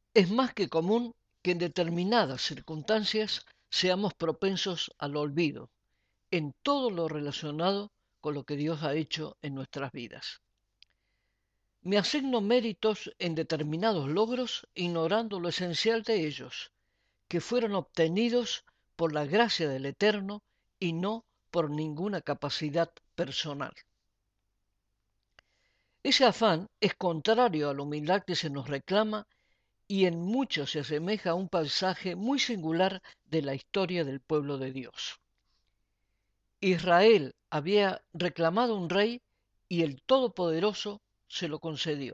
Es más que común que en determinadas circunstancias seamos propensos al olvido en todo lo relacionado con lo que Dios ha hecho en nuestras vidas. Me asigno méritos en determinados logros ignorando lo esencial de ellos, que fueron obtenidos por la gracia del Eterno y no por ninguna capacidad personal. Ese afán es contrario a la humildad que se nos reclama y en mucho se asemeja a un pasaje muy singular de la historia del pueblo de Dios. Israel había reclamado un rey y el Todopoderoso se lo concedió.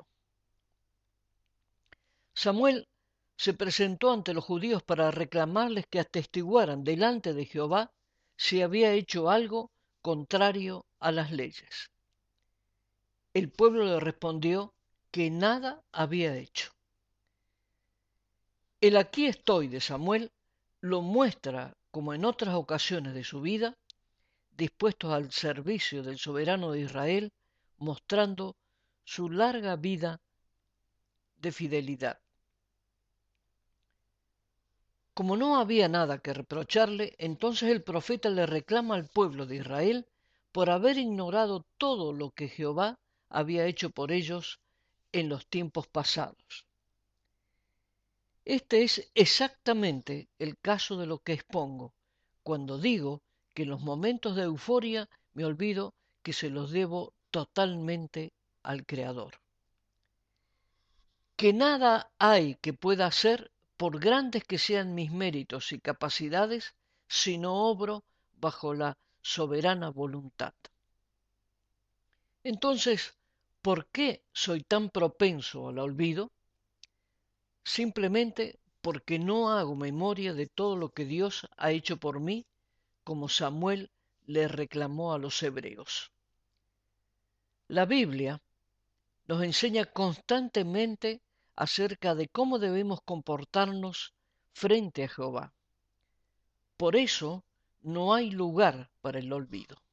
Samuel se presentó ante los judíos para reclamarles que atestiguaran delante de Jehová si había hecho algo contrario a las leyes. El pueblo le respondió que nada había hecho. El aquí estoy de Samuel lo muestra, como en otras ocasiones de su vida, dispuestos al servicio del soberano de Israel, mostrando su larga vida de fidelidad. Como no había nada que reprocharle, entonces el profeta le reclama al pueblo de Israel por haber ignorado todo lo que Jehová había hecho por ellos en los tiempos pasados. Este es exactamente el caso de lo que expongo, cuando digo que en los momentos de euforia me olvido que se los debo totalmente al Creador. Que nada hay que pueda hacer, por grandes que sean mis méritos y capacidades, si no obro bajo la soberana voluntad. Entonces, ¿por qué soy tan propenso al olvido? Simplemente porque no hago memoria de todo lo que Dios ha hecho por mí, como Samuel le reclamó a los hebreos. La Biblia nos enseña constantemente acerca de cómo debemos comportarnos frente a Jehová. Por eso no hay lugar para el olvido.